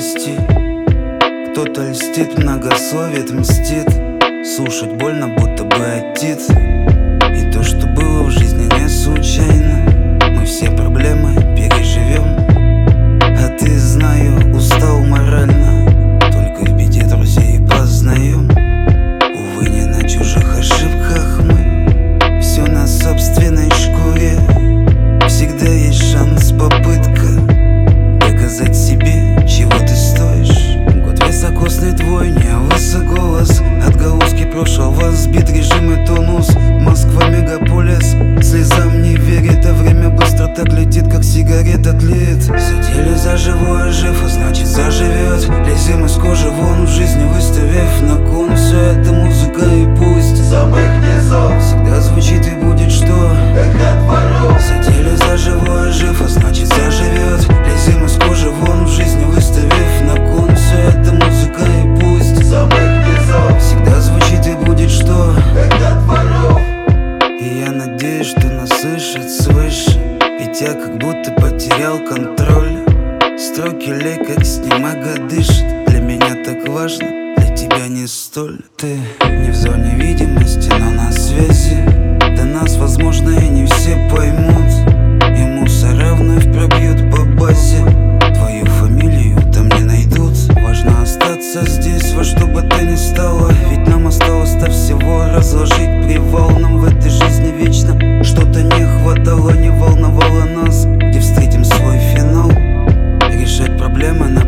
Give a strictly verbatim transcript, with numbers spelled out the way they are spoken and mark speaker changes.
Speaker 1: грусти. Кто-то льстит, многословит, мстит. Слушать больно, будто бы отит. И то, что было в жизни, не случайно. Мы все проблемы переживем. А ты, знаю, устал морально. Только в беде друзей познаем. Увы, не на чужих ошибках мы. Все на собственной шкуре. Всегда есть шанс, попытка доказать себе, чего ты стоишь. Год високосный твой, не высок голос. Отголоски прошлого, сбит режим и тонус. Москва, мегаполис, слезам не верит. А время быстро так летит, как сигарета тлеет. Задели за живое, жив, а значит заживет. Лезем из кожи вон, в жизни выставив на кон. Все это музыка и пусть с самых низов всегда звучит и будет что, как от воров. Задели за живое, жив, а значит заживет. Лезем из кожи вон, в жизни выставив на кон. Все это музыка и пусть с самых низов всегда звучит и будет что, как от воров. И я надеюсь, что нас слышат свыше. Ведь я как будто потерял контроль. Строки лей, как снега дышит. Для меня так важно, для тебя не столь. Ты не в зоне видимости, но на связи. До нас, возможно, и не все поймут. И мусора вновь пробьют по базе. Твою фамилию там не найдут. Важно остаться здесь, во что бы то ни стало. Ведь нам осталось-то всего разложить привал. Нам в этой жизни вечно что-то не хватало, не волновало нас. Где встретим свой финал, решать проблемы на